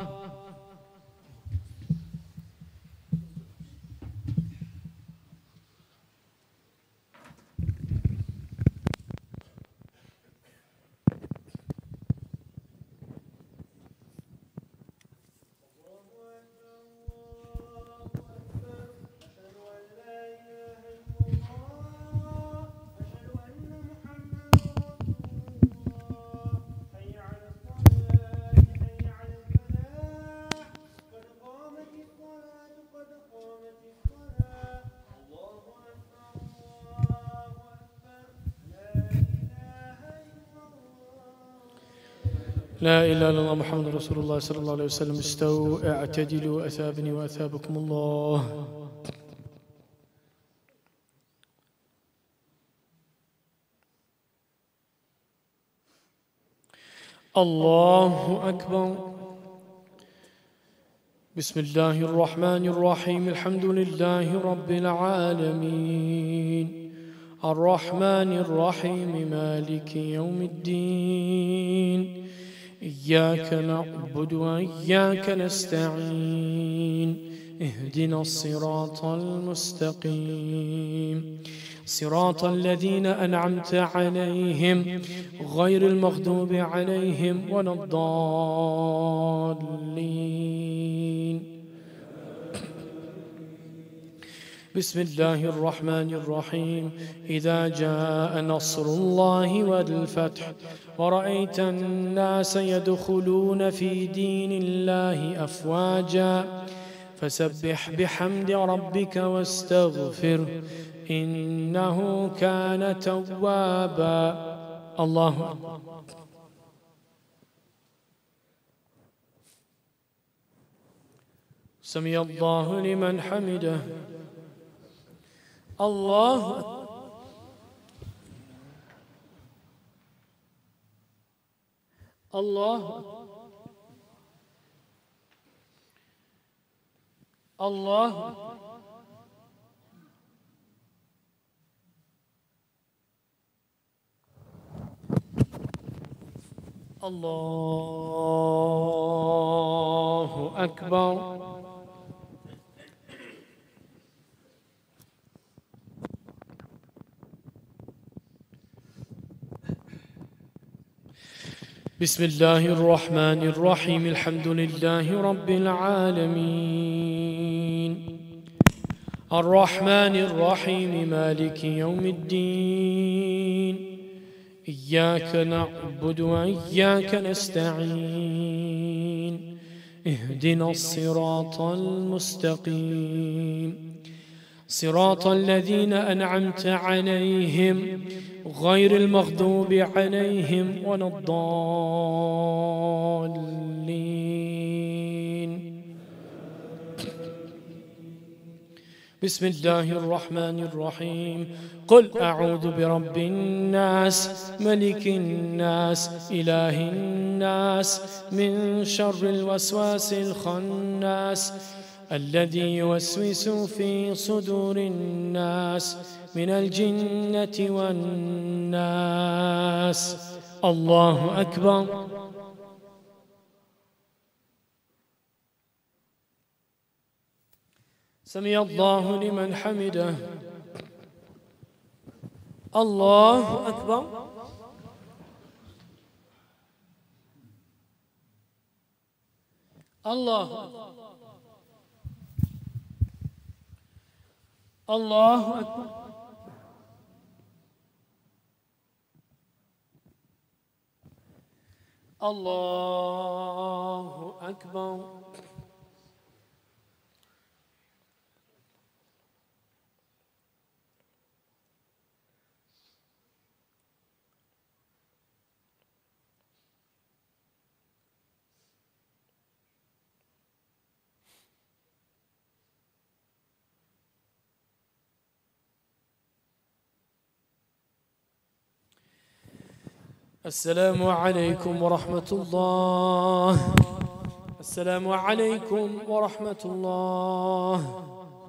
Speaker 1: لا إله إلا الله محمد رسول الله صلى الله عليه وسلم. استووا اعتدلوا أثابني وأثابكم الله. الله أكبر. بسم الله الرحمن الرحيم. الحمد لله رب العالمين. الرحمن الرحيم مالك يوم الدين إياك نعبد وإياك نستعين اهدنا الصراط المستقيم صراط الذين أنعمت عليهم غير المغضوب عليهم ولا الضالين. بسم الله الرحمن الرحيم إذا جاء نصر الله والفتح ورأيت الناس يدخلون في دين الله أفواجا فسبح بحمد ربك واستغفر إنه كان توابا. الله أكبر. سمع الله لمن حمده. الله أكبر. الله أكبر. الله أكبر. الله أكبر. بسم الله الرحمن الرحيم الحمد لله رب العالمين الرحمن الرحيم مالك يوم الدين إياك نعبد وإياك نستعين اهدنا الصراط المستقيم صراط الذين أنعمت عليهم غير المغضوب عليهم ولا الضالين. بسم الله الرحمن الرحيم قل أعوذ برب الناس ملك الناس إله الناس من شر الوسواس الخناس الذي يوسوس في صدور الناس من الجنة والناس. الله أكبر. سمع الله لمن حمده. الله أكبر. الله أكبر. الله أكبر. الله أكبر. السلام عليكم ورحمة الله. السلام عليكم ورحمة الله.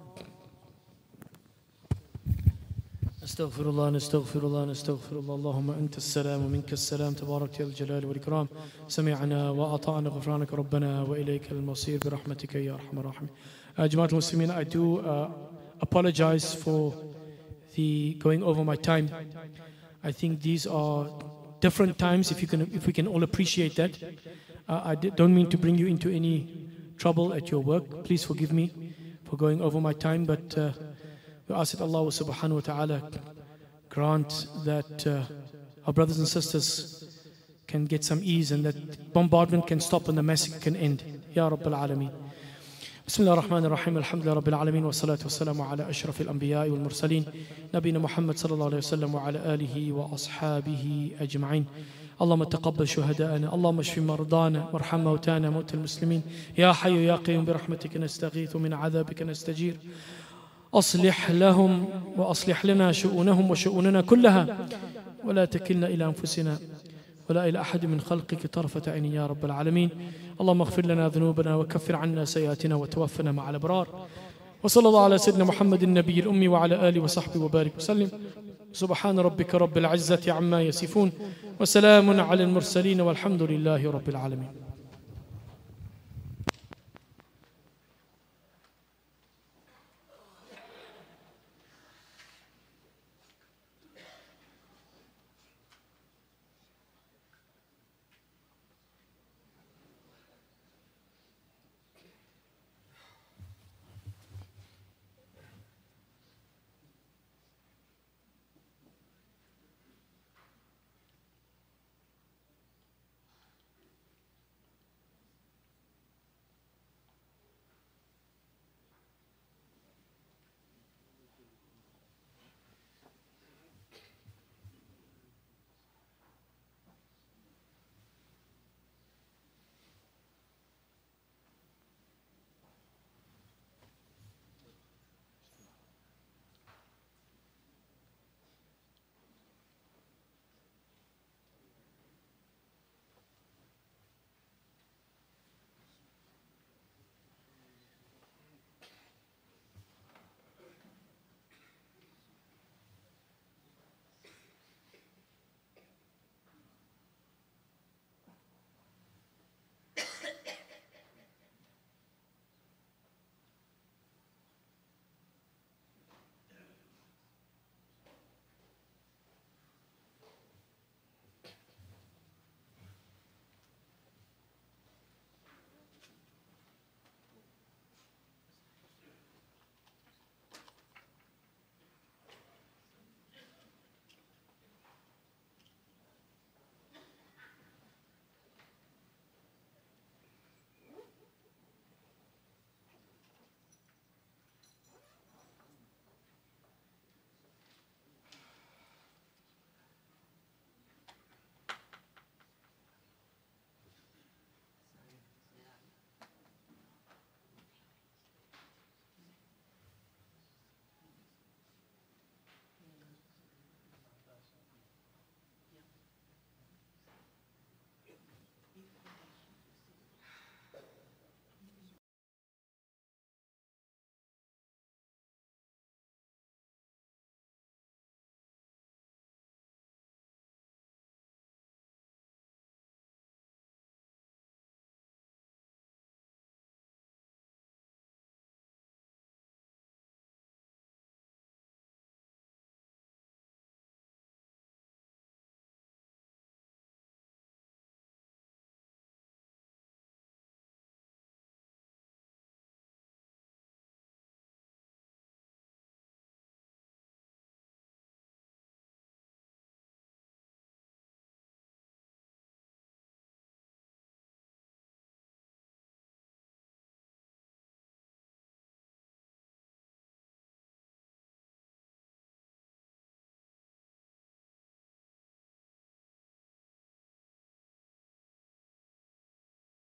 Speaker 1: نستغفر الله نستغفر الله نستغفر الله. اللهم أنت السلام ومنك السلام تبارك يا الجلال والإكرام. سمعنا وأطعنا غفرانك ربنا وإليك المصير برحمتك يا أرحم الراحمين. جماعة المسلمين, I do apologize for the going over my time. I think these are different times, if we can all appreciate that. I don't mean to bring you into any trouble at your work. Please forgive me for going over my time, but we ask that Allah subhanahu wa ta'ala grant that our brothers and sisters can get some ease and that bombardment can stop and the massacre can end. Ya Rabbil Alameen. بسم الله الرحمن الرحيم الحمد لله رب العالمين والصلاة والسلام على أشرف الأنبياء والمرسلين نبينا محمد صلى الله عليه وسلم وعلى آله وأصحابه أجمعين. اللهم تقبل شهداءنا، اللهم اشف مرضانا وارحم موتانا موتى المسلمين. يا حي يا قيوم برحمتك نستغيث ومن عذابك نستجير. أصلح لهم وأصلح لنا شؤونهم وشؤوننا كلها ولا تكلنا إلى أنفسنا ولا إلى أحد من خلقك طرفة عين يا رب العالمين. اللهم اغفر لنا ذنوبنا وكفر عنا سيئاتنا وتوفنا مع الأبرار. وصلى الله على سيدنا محمد النبي الأمي وعلى آله وصحبه وبارك وسلم. سبحان ربك رب العزة عما يصفون وسلام على المرسلين والحمد لله رب العالمين.